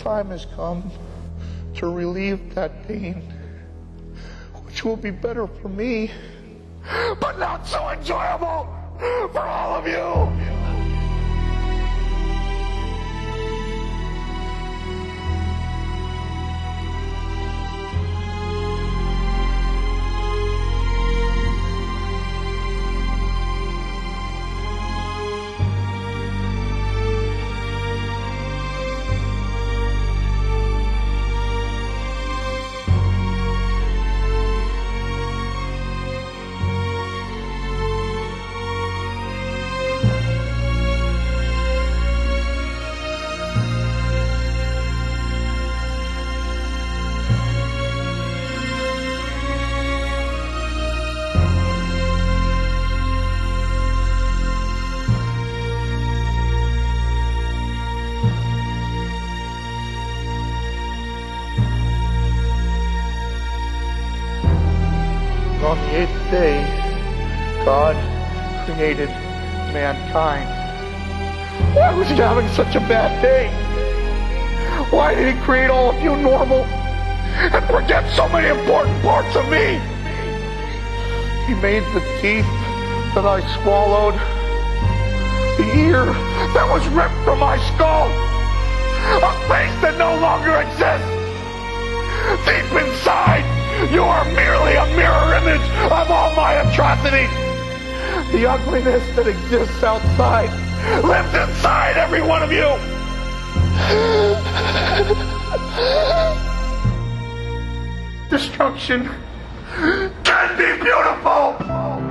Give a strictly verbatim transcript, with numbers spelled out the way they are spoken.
time has come to relieve that pain, which will be better for me, but not so enjoyable for all of you. On the eighth day, God created mankind. Why was he having such a bad day? Why did he create all of you normal and forget so many important parts of me? He made the teeth that I swallowed, the ear that was ripped from my skull, a face that no longer exists. Deep inside, you are merely a mirror image of all my atrocities. The ugliness that exists outside lives inside every one of you. Destruction can be beautiful.